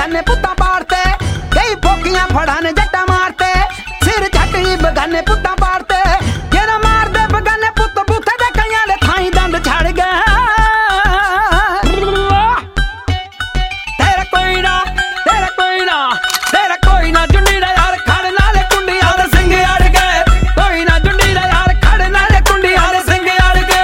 बगाने पुत्ता पाड़ते, कई फोकियां फड़ा ने जट्टा मारते, सिर झटी बगाने पुत्ता पाड़ते, जेरा मार दे बगाने पुत्त बूथे दे कईयां दे थाई दंद छड़ गए। तेरा कोई ना, तेरा कोई ना, तेरा कोई ना जुंडी दा यार खड़ नाले कुंडी आले सिंह अड़ गए, कोई ना जुंडी दा यार खड़ नाले कुंडी आले सिंह अड़ गए।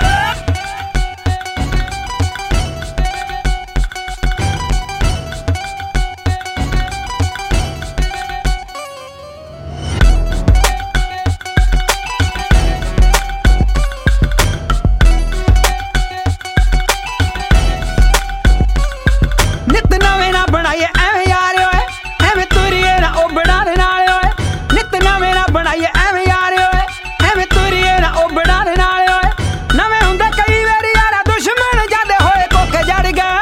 नित नवे ना बनाइए एवें यार ओए, एवें तुरिए ना ओ बनाने नाल ओए, नित नवे ना बनाइए एवें यार ओए, एवें तुरिए ना ओ बनाने नाल ओए, नवे हुंदे कई वारी यारा दुश्मन जादे होए कोके जड़ गए।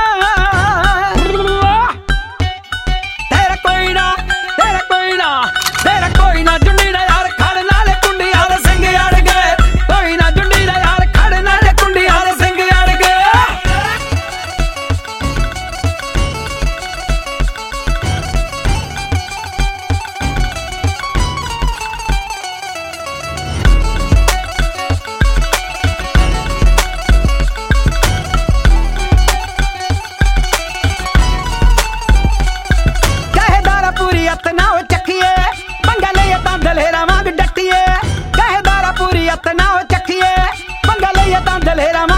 तेरा कोई ना, तेरा कोई ना, तेरा कोई ना जुंडी दा यार खड़ नाले कुंडी आले सिंह अड़ गए, कोई ना जुंडी दा यार खड़ नाले कुंडी आले सिंह अड़ गए। कहेदारा पूरी अत ना हो चखिए, पंगा लइए तां दलेरा वांग डटिए, कहेदारा पूरी अत ना हो चखिए, पंगा लइए तां दलेरा